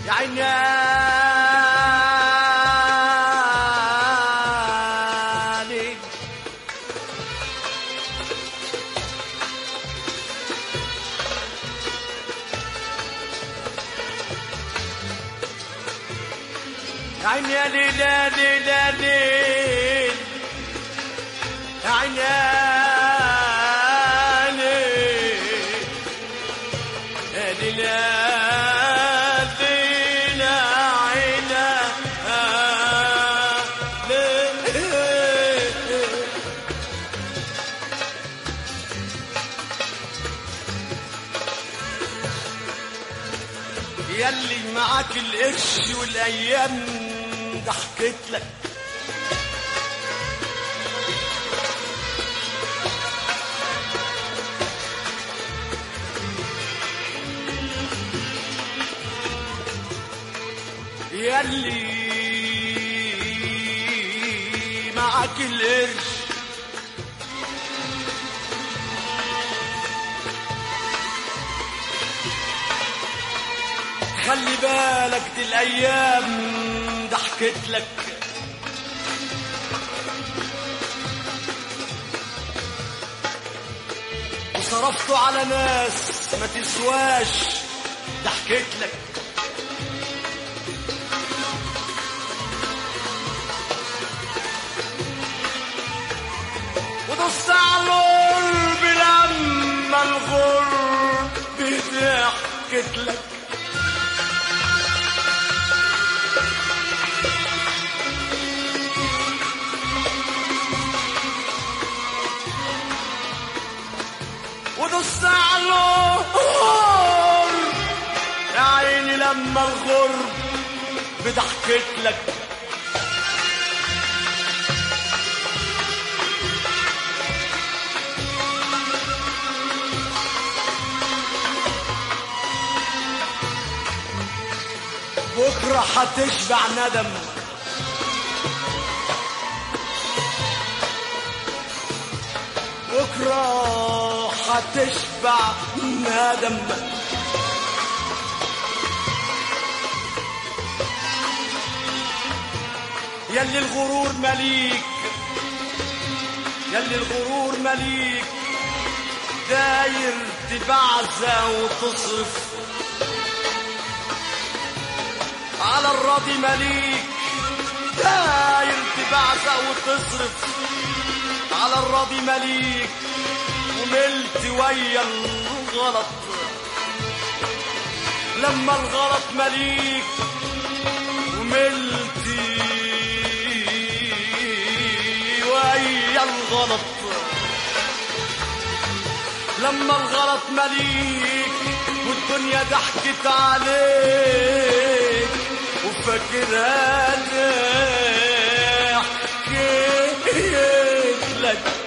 يا عيني يا عيني يا ليل يا ليل يا ليل يا عيني يا ليل يا ليل يا ياللي معاك القرش والايام ضحكت لك ياللي معاك القرش خلي بالك دي الايام ضحكت لك وصرفته على ناس ما تسواش ضحكت لك ودوست على القلب لما الغرب ضحكت لك ودوست على القلب يا عيني لما الغرب بضحكت لك بكرة هتشبع ندم بكرة هتشبع ندم ياللي الغرور مليك ياللي الغرور مليك داير تبعزة وتصرف على الراضي مليك داير تبعزة وتصرف على الراضي مليك وملت ويا الغلط لما الغلط مليك وملت ويا الغلط لما الغلط مليك والدنيا ضحكت عليك وفاكرها ضحكت لك